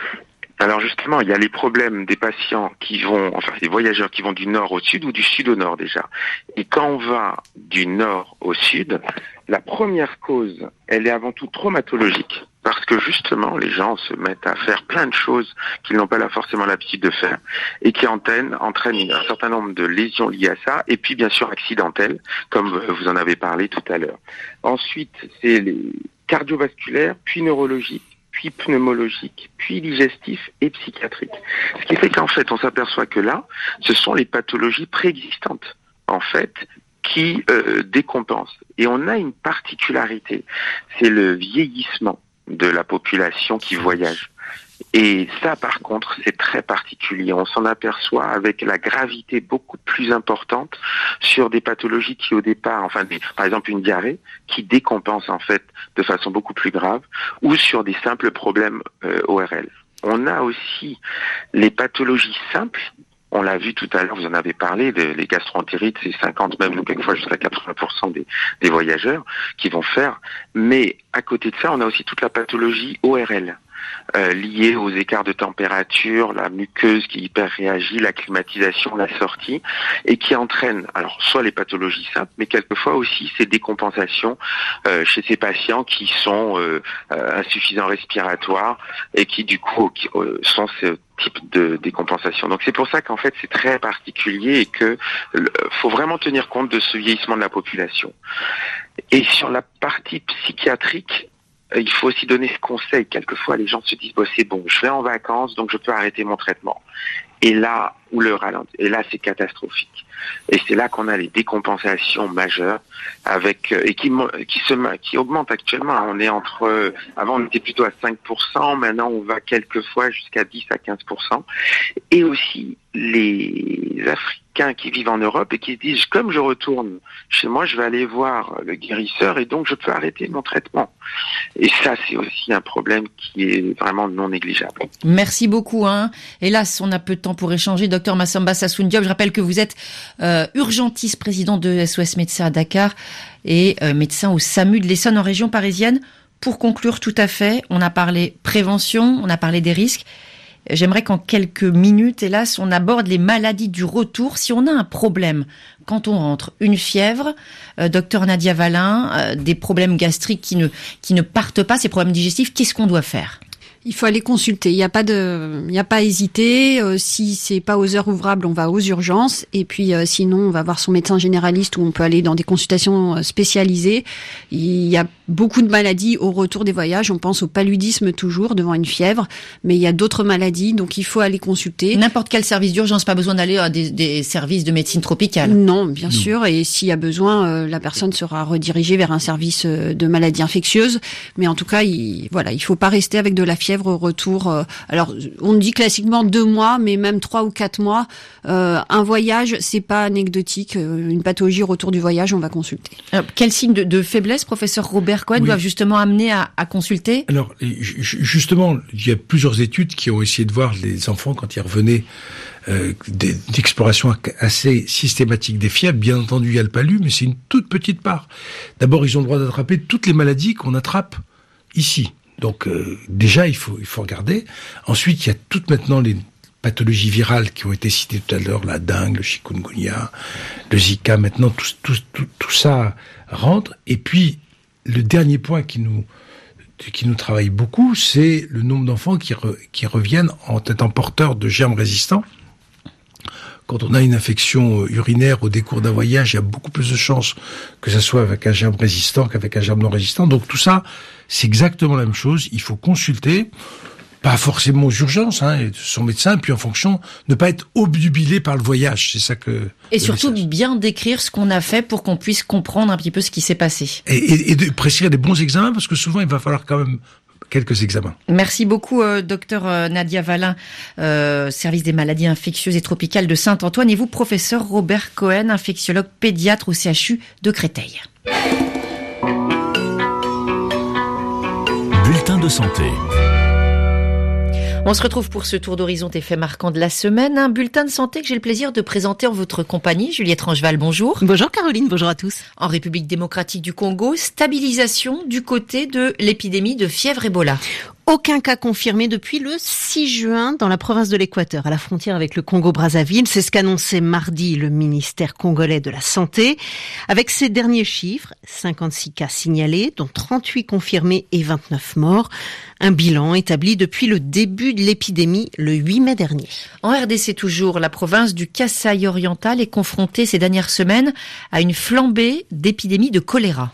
Alors justement, il y a les problèmes des patients des voyageurs qui vont du nord au sud ou du sud au nord déjà. Et quand on va du nord au sud, la première cause, elle est avant tout traumatologique. Parce que justement, les gens se mettent à faire plein de choses qu'ils n'ont pas forcément l'habitude de faire et qui entraînent un certain nombre de lésions liées à ça et puis bien sûr accidentelles, comme vous en avez parlé tout à l'heure. Ensuite, c'est les cardiovasculaires, puis neurologiques, puis pneumologiques, puis digestifs et psychiatriques. Ce qui fait qu'en fait, on s'aperçoit que là, ce sont les pathologies préexistantes, en fait, qui décompensent. Et on a une particularité, c'est le vieillissement de la population qui voyage. Et ça, par contre, c'est très particulier. On s'en aperçoit avec la gravité beaucoup plus importante sur des pathologies qui, au départ, par exemple une diarrhée, qui décompense en fait de façon beaucoup plus grave, ou sur des simples problèmes ORL. On a aussi les pathologies simples. On l'a vu tout à l'heure, vous en avez parlé, les gastro-entérites, c'est 50, même quelquefois jusqu'à 80% des voyageurs qui vont faire. Mais à côté de ça, on a aussi toute la pathologie ORL. Liées aux écarts de température, la muqueuse qui hyper réagit, la climatisation, la sortie, et qui entraîne alors soit les pathologies simples, mais quelquefois aussi ces décompensations chez ces patients qui sont insuffisants respiratoires et qui du coup sont ce type de décompensation. Donc c'est pour ça qu'en fait c'est très particulier et que faut vraiment tenir compte de ce vieillissement de la population. Et sur la partie psychiatrique, il faut aussi donner ce conseil. Quelquefois, les gens se disent c'est bon, je vais en vacances, donc je peux arrêter mon traitement. Et là, ou le ralentir. Et là, c'est catastrophique. Et c'est là qu'on a les décompensations majeures qui augmentent actuellement. On est avant on était plutôt à 5%, maintenant on va quelquefois jusqu'à 10 à 15%. Et aussi, les Africains Africains qui vivent en Europe et qui se disent, comme je retourne chez moi, je vais aller voir le guérisseur et donc je peux arrêter mon traitement. Et ça, c'est aussi un problème qui est vraiment non négligeable. Merci beaucoup. Hélas, on a peu de temps pour échanger. Docteur Massamba Sassoune Diop, je rappelle que vous êtes urgentiste, président de SOS Médecins à Dakar et médecin au SAMU de l'Essonne en région parisienne. Pour conclure tout à fait, on a parlé prévention, on a parlé des risques. J'aimerais qu'en quelques minutes, hélas, on aborde les maladies du retour. Si on a un problème quand on rentre, une fièvre, docteur Nadia Valin, des problèmes gastriques qui ne partent pas, ces problèmes digestifs, qu'est-ce qu'on doit faire ? Il faut aller consulter. Il n'y a pas à hésiter. Si c'est pas aux heures ouvrables, on va aux urgences. Et puis, sinon, on va voir son médecin généraliste ou on peut aller dans des consultations spécialisées. Il y a beaucoup de maladies au retour des voyages. On pense au paludisme toujours devant une fièvre, mais il y a d'autres maladies, donc il faut aller consulter. N'importe quel service d'urgence, pas besoin d'aller à des services de médecine tropicale. Non, bien sûr. Et s'il y a besoin, la personne sera redirigée vers un service de maladies infectieuses. Mais en tout cas, il faut pas rester avec de la fièvre au retour. Alors, on dit classiquement 2 mois, mais même 3 ou 4 mois. Un voyage, c'est pas anecdotique. Une pathologie au retour du voyage, on va consulter. Alors, quel signe de faiblesse, professeur Robert Cohen, doivent justement amener à consulter ? Alors, justement, il y a plusieurs études qui ont essayé de voir les enfants quand ils revenaient d'exploration assez systématique des fièvres. Bien entendu, il y a le palu, mais c'est une toute petite part. D'abord, ils ont le droit d'attraper toutes les maladies qu'on attrape ici. Donc déjà, il faut regarder. Ensuite, il y a toutes maintenant les pathologies virales qui ont été citées tout à l'heure, la dengue, le chikungunya, le Zika. Maintenant, tout ça rentre. Et puis, le dernier point qui nous travaille beaucoup, c'est le nombre d'enfants qui reviennent en étant porteurs de germes résistants. Quand on a une infection urinaire au décours d'un voyage, il y a beaucoup plus de chances que ça soit avec un germe résistant qu'avec un germe non résistant. Donc tout ça, c'est exactement la même chose. Il faut consulter, pas forcément aux urgences, son médecin, puis en fonction, ne pas être obnubilé par le voyage. C'est ça que... Et surtout bien décrire ce qu'on a fait pour qu'on puisse comprendre un petit peu ce qui s'est passé. Et de prescrire des bons examens, parce que souvent, il va falloir quand même quelques examens. Merci beaucoup, docteur Nadia Valin, service des maladies infectieuses et tropicales de Saint-Antoine. Et vous, professeur Robert Cohen, infectiologue pédiatre au CHU de Créteil. Bulletin de santé. On se retrouve pour ce tour d'horizon des faits marquants de la semaine. Un bulletin de santé que j'ai le plaisir de présenter en votre compagnie. Juliette Rangeval, bonjour. Bonjour Caroline, bonjour à tous. En République démocratique du Congo, stabilisation du côté de l'épidémie de fièvre Ebola. Aucun cas confirmé depuis le 6 juin dans la province de l'Équateur, à la frontière avec le Congo-Brazzaville. C'est ce qu'annonçait mardi le ministère congolais de la Santé. Avec ces derniers chiffres, 56 cas signalés, dont 38 confirmés et 29 morts. Un bilan établi depuis le début de l'épidémie, le 8 mai dernier. En RDC toujours, la province du Kasaï oriental est confrontée ces dernières semaines à une flambée d'épidémies de choléra.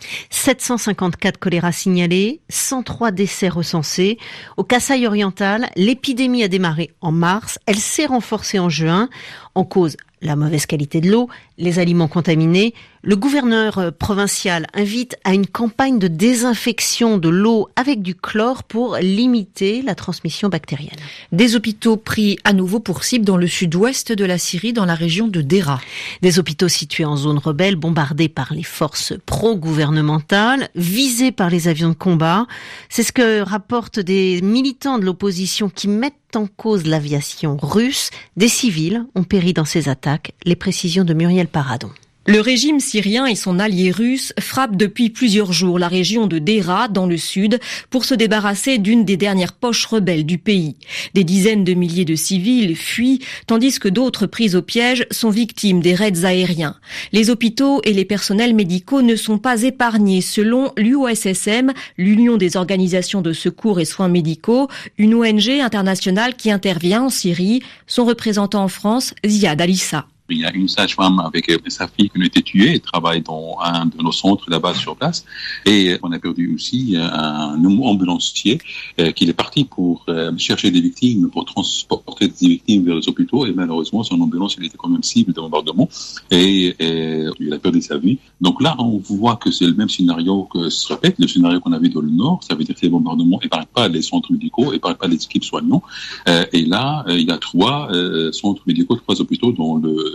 754 choléra signalés, 103 décès recensés. Au Kasaï oriental, l'épidémie a démarré en mars, elle s'est renforcée en juin. En cause, la mauvaise qualité de l'eau, les aliments contaminés. Le gouverneur provincial invite à une campagne de désinfection de l'eau avec du chlore pour limiter la transmission bactérienne. Des hôpitaux pris à nouveau pour cible dans le sud-ouest de la Syrie, dans la région de Dera. Des hôpitaux situés en zone rebelle, bombardés par les forces pro-gouvernementales, visés par les avions de combat. C'est ce que rapportent des militants de l'opposition qui mettent en cause l'aviation russe. Des civils ont péri dans ces attaques. Les précisions de Muriel Paradon. Le régime syrien et son allié russe frappent depuis plusieurs jours la région de Dera, dans le sud, pour se débarrasser d'une des dernières poches rebelles du pays. Des dizaines de milliers de civils fuient, tandis que d'autres pris au piège sont victimes des raids aériens. Les hôpitaux et les personnels médicaux ne sont pas épargnés, selon l'UOSSM, l'Union des organisations de secours et soins médicaux, une ONG internationale qui intervient en Syrie. Son représentant en France, Ziad Alissa. Il y a une sage-femme avec sa fille qui a été tuée. Elle travaille dans un de nos centres là-bas sur place. Et on a perdu aussi un ambulancier qui est parti pour chercher des victimes, pour transporter des victimes vers les hôpitaux. Et malheureusement, son ambulance, elle était quand même cible de bombardement. Et il a perdu sa vie. Donc là, on voit que c'est le même scénario que se répète, le scénario qu'on a vu dans le Nord. Ça veut dire que les bombardements n'épargnent pas les centres médicaux, n'épargnent pas les équipes soignantes. Et là, il y a 3 centres médicaux, 3 hôpitaux dans le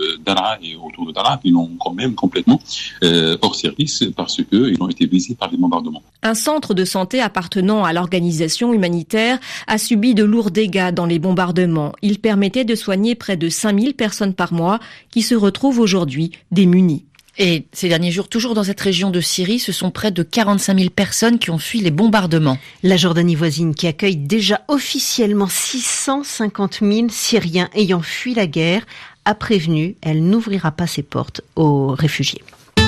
Daraa et autour de Daraa, qui sont quand même complètement hors service parce qu'ils ont été visés par des bombardements. Un centre de santé appartenant à l'organisation humanitaire a subi de lourds dégâts dans les bombardements. Il permettait de soigner près de 5000 personnes par mois qui se retrouvent aujourd'hui démunies. Et ces derniers jours, toujours dans cette région de Syrie, ce sont près de 45 000 personnes qui ont fui les bombardements. La Jordanie voisine, qui accueille déjà officiellement 650 000 Syriens ayant fui la guerre, a prévenu, elle n'ouvrira pas ses portes aux réfugiés.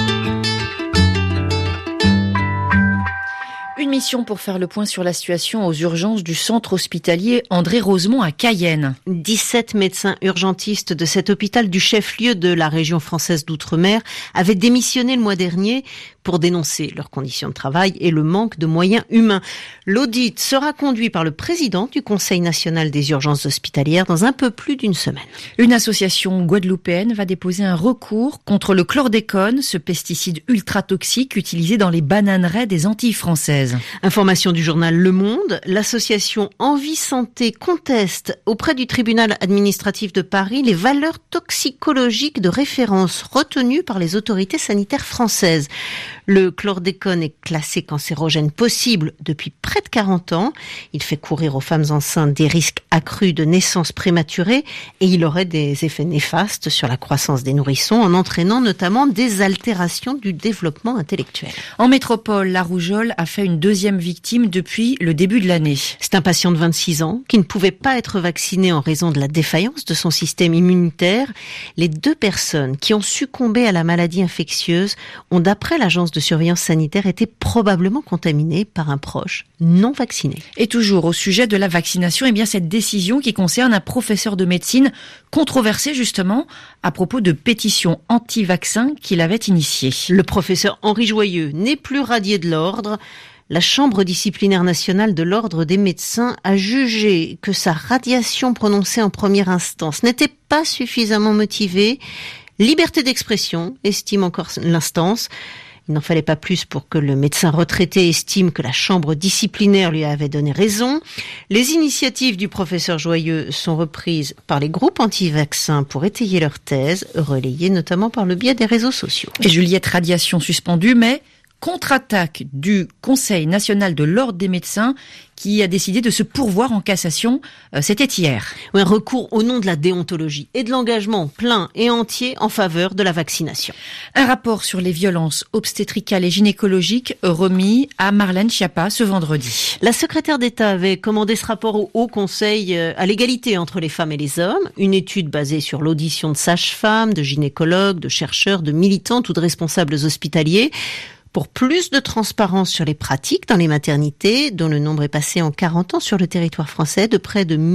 Une mission pour faire le point sur la situation aux urgences du centre hospitalier André Rosemont à Cayenne. 17 médecins urgentistes de cet hôpital du chef-lieu de la région française d'Outre-mer avaient démissionné le mois dernier pour dénoncer leurs conditions de travail et le manque de moyens humains. L'audit sera conduit par le président du Conseil national des urgences hospitalières dans un peu plus d'une semaine. Une association guadeloupéenne va déposer un recours contre le chlordécone, ce pesticide ultra toxique utilisé dans les bananeraies des Antilles françaises. Information du journal Le Monde, l'association Envie Santé conteste auprès du tribunal administratif de Paris les valeurs toxicologiques de référence retenues par les autorités sanitaires françaises. Le chlordécone est classé cancérogène possible depuis près de 40 ans. Il fait courir aux femmes enceintes des risques accrus de naissance prématurée et il aurait des effets néfastes sur la croissance des nourrissons en entraînant notamment des altérations du développement intellectuel. En métropole, la rougeole a fait une deuxième victime depuis le début de l'année. C'est un patient de 26 ans qui ne pouvait pas être vacciné en raison de la défaillance de son système immunitaire. Les 2 personnes qui ont succombé à la maladie infectieuse ont, d'après l'agence de surveillance sanitaire, été probablement contaminées par un proche non vacciné. Et toujours au sujet de la vaccination, eh bien cette décision qui concerne un professeur de médecine controversé justement à propos de pétitions anti-vaccins qu'il avait initiées. Le professeur Henri Joyeux n'est plus radié de l'ordre. La Chambre disciplinaire nationale de l'Ordre des médecins a jugé que sa radiation prononcée en première instance n'était pas suffisamment motivée. Liberté d'expression, estime encore l'instance. Il n'en fallait pas plus pour que le médecin retraité estime que la chambre disciplinaire lui avait donné raison. Les initiatives du professeur Joyeux sont reprises par les groupes anti-vaccins pour étayer leur thèse, relayées notamment par le biais des réseaux sociaux. Et Juliette, radiation suspendue, mais contre-attaque du Conseil national de l'Ordre des médecins qui a décidé de se pourvoir en cassation. C'était hier. Oui, un recours au nom de la déontologie et de l'engagement plein et entier en faveur de la vaccination. Un rapport sur les violences obstétricales et gynécologiques remis à Marlène Schiappa ce vendredi. La secrétaire d'État avait commandé ce rapport au Haut Conseil à l'égalité entre les femmes et les hommes. Une étude basée sur l'audition de sages-femmes, de gynécologues, de chercheurs, de militantes ou de responsables hospitaliers. Pour plus de transparence sur les pratiques dans les maternités, dont le nombre est passé en 40 ans sur le territoire français de près de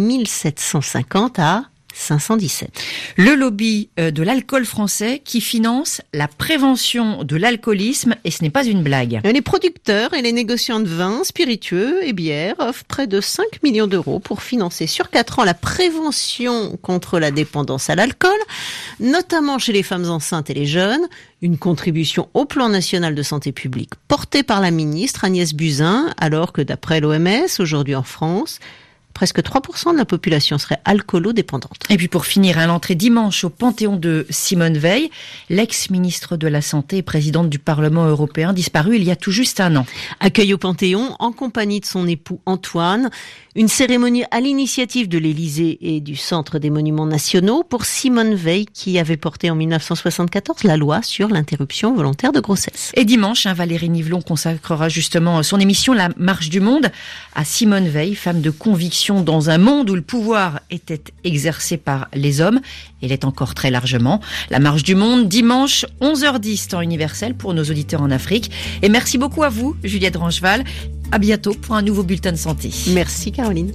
1750 à 517. Le lobby de l'alcool français qui finance la prévention de l'alcoolisme, et ce n'est pas une blague. Les producteurs et les négociants de vins, spiritueux et bières offrent près de 5 millions d'euros pour financer sur 4 ans la prévention contre la dépendance à l'alcool, notamment chez les femmes enceintes et les jeunes. Une contribution au plan national de santé publique portée par la ministre Agnès Buzyn, alors que d'après l'OMS, aujourd'hui en France, presque 3% de la population serait alcoolo-dépendante. Et puis pour finir, à l'entrée dimanche au Panthéon de Simone Veil, l'ex-ministre de la Santé et présidente du Parlement européen, disparue il y a tout juste un an. Accueil au Panthéon en compagnie de son époux Antoine. Une cérémonie à l'initiative de l'Élysée et du Centre des Monuments Nationaux pour Simone Veil qui avait porté en 1974 la loi sur l'interruption volontaire de grossesse. Et dimanche, Valérie Nivelon consacrera justement son émission La Marche du Monde à Simone Veil, femme de conviction dans un monde où le pouvoir était exercé par les hommes. Elle est encore très largement. La Marche du Monde, dimanche, 11h10, temps universel pour nos auditeurs en Afrique. Et merci beaucoup à vous, Juliette Rancheval. À bientôt pour un nouveau bulletin de santé. Merci Caroline.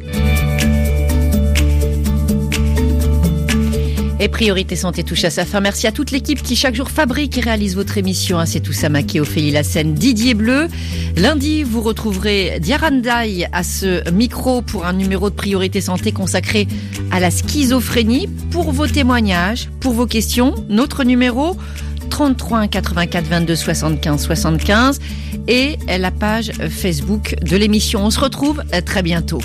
Et Priorité Santé touche à sa fin. Merci à toute l'équipe qui chaque jour fabrique et réalise votre émission. C'est tout Samaké, Ophélie Lassène, Didier Bleu. Lundi, vous retrouverez Diarandaï à ce micro pour un numéro de Priorité Santé consacré à la schizophrénie. Pour vos témoignages, pour vos questions, notre numéro 33 84 22 75 75 et la page Facebook de l'émission. On se retrouve très bientôt.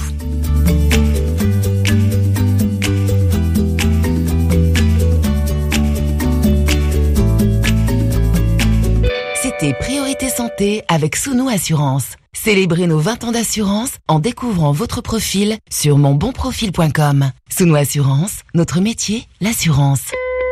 Écoutez Priorité Santé avec Sounou Assurance. Célébrez nos 20 ans d'assurance en découvrant votre profil sur monbonprofil.com. Sounou Assurance, notre métier, l'assurance.